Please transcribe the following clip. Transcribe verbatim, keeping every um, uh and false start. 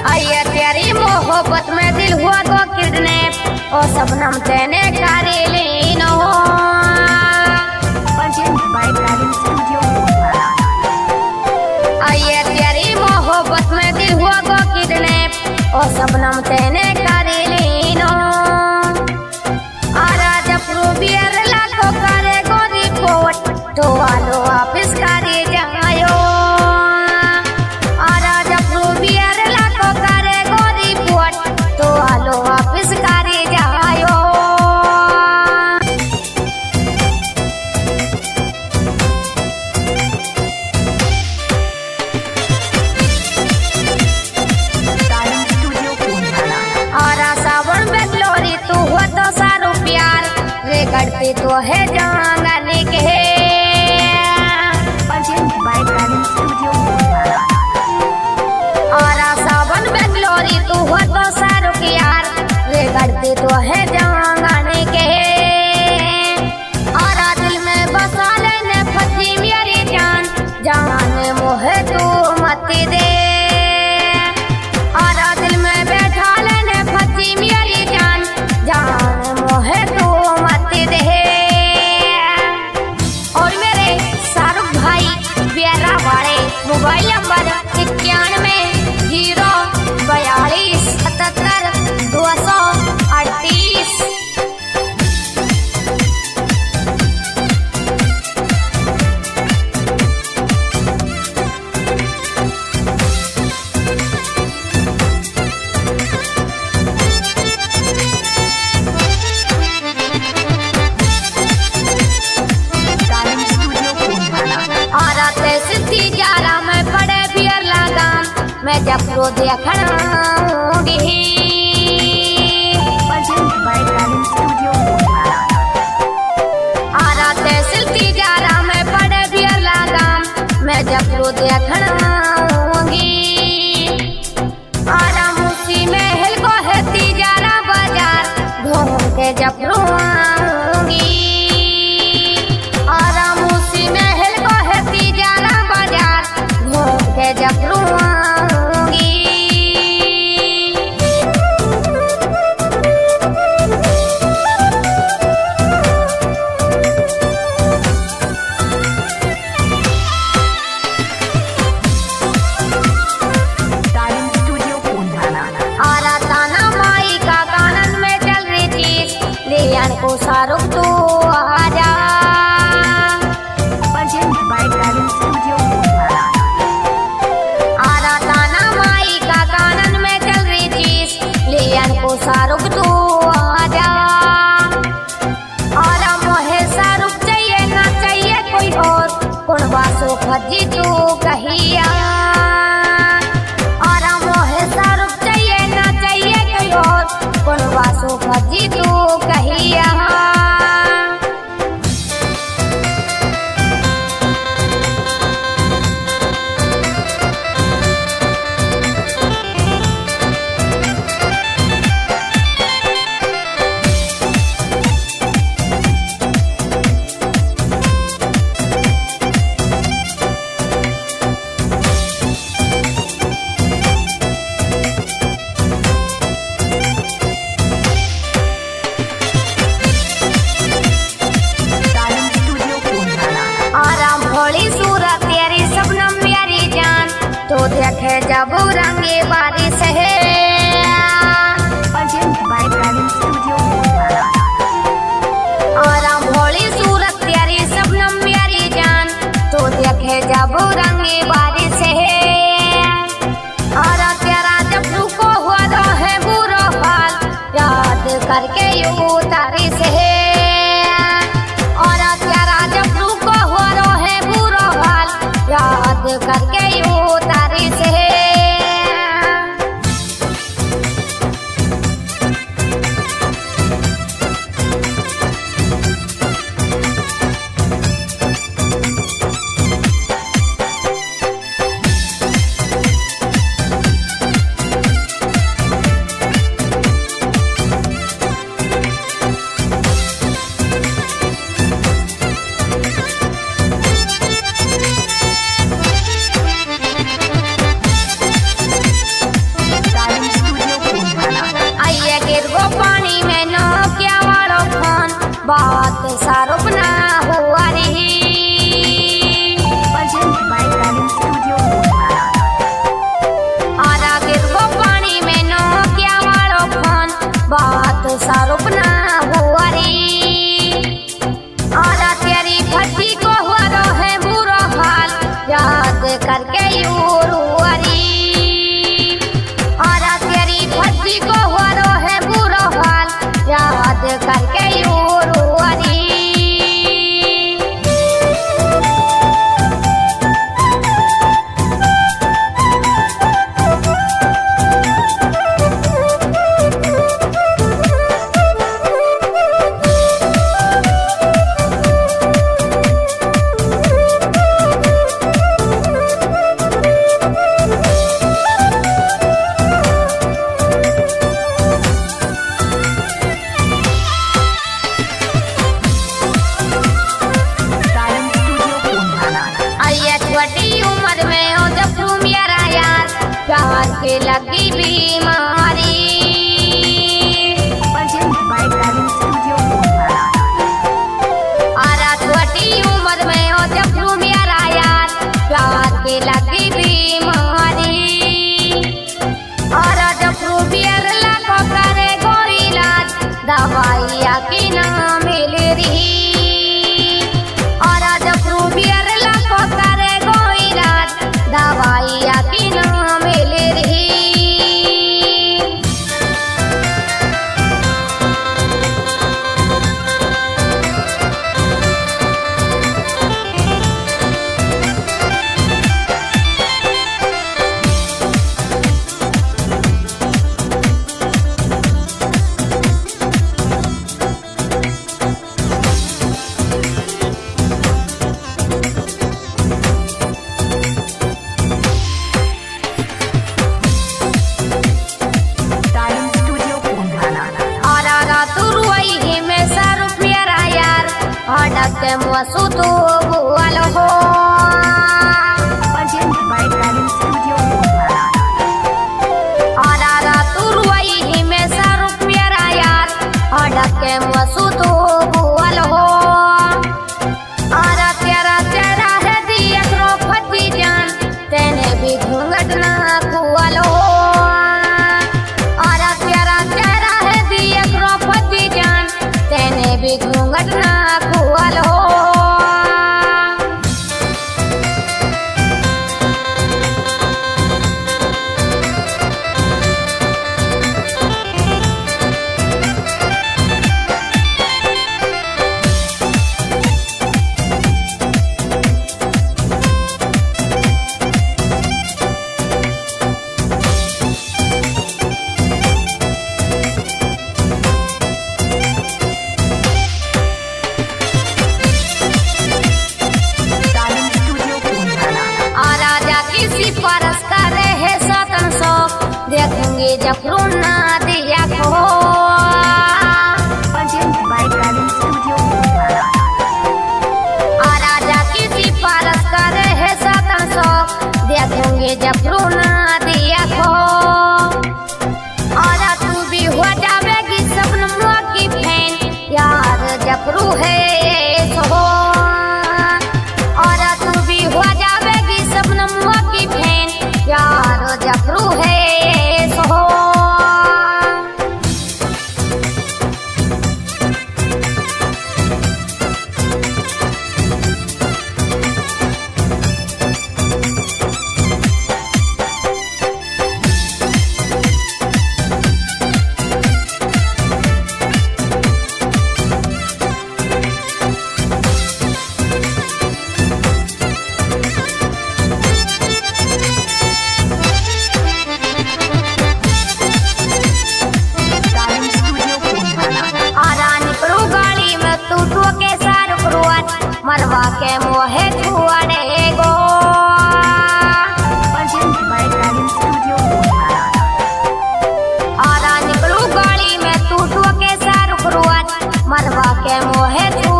आइए तेरी मोहब्बत में दिल हुआ तो किडनैप और सबनम तेने कारी लीनो। आइए तेरी मोहब्बत में दिल हुआ तो किडनैप और सबनम तेने कारी लीनो। आरा जब रूबियर लाखों करे गोरी पोट तो आलो वापिस कारी जायो। आरा जब रूबियर लाखों करे गोरी पोट तो आलो वापिस कारी जायो। आरा सावन बेगलोरी तू हो तो सारू प्यार रे करती तो है जांगने के। आरा सावन बेगलोरी तू हो तो सारू प्यार रे करती तो है जांगने के। आरा दिल में बसा लेने फंसी मेरी जान जाने मोहे तू मत दे। आरा दिल में बैठा लेने फंसी मेरी जान जाने मोहे तू मत दे। और मेरे शाहरुख भाई ब्यारा वाले मोबाइल नंबर इक्यानवे जीरो बयालीस सतहत्तर दो सौ अड़तीस। आरा तहसील तिजारा में पड़े बियर लगाम मैं जब रो देखूंगी। आरा तहसील तिजारा में पड़े बियर लगाम मैं जब रो देखूंगी। आरा मुसी महल को है तिजारा बाजार ढूंढ के जब रोऊंगी। आरा मुसी महल को है तिजारा बाजार ढूंढ के जब रोऊंगी। आरा ताना माई का कानन में चल रही चीज लियान को शाहरुख तू आजा। आरा ताना माई का कानन में चल रही चीज लियान को शाहरुख तू आजा। आरा मोहे शाहरुख चाहिए ना चाहिए कोई और कौन बासो फजी तू कहिया। आरा मोहे शाहरुख चाहिए ना चाहिए कोई और कौन बासो फजी तू कहिया। देखे जब रंगे बारिश है। आरा भोली सूरत तेरी सबनम मेरी जान तो देखे जब रंगे बारिश है। आरा तेरा जब रुको हुआ रहे बुरा हाल याद करके यूं तारीफ है। आरा तेरा जब रुको हुआ रहे बुरा हाल याद करके यूं तारीफ है। प्यार के लगी बीमारी। आरा छोटी उम्र में हो जब तू मेरा यार, प्यार के लगी बीमारी। आरा जब तू बियर लाखो करे कोई इलाज, दवाइया की ना मिल रही। आरा जब तू बियर लाखो करे कोई इलाज, दवाइया की ना मिल रही। के मसू तो बुआल हो आरा रातू रुई ही में सारू प्यारा यार, अडक के मसू तो बुआल हो। आरा तेरा तेरा है दिया क्रोफती जान, तेने भी घूंघट ना खुआल हो। आरा तेरा तेरा है दिया क्रोफती जान, तेने भी घूंघट ना खुआल हो। परस करे है सतन सौ, देखेंगे जब रोना दिया खो। राजा किसी परस करे है सतन सौ, देखेंगे जब रोना दिया खो। और तू भी हो जावेगी सपनों की फैन, यार जबरू है सो। और तू भी हो जावेगी सपनों की फैन, यार जबरू है सो। मरवा के मोहे छुआ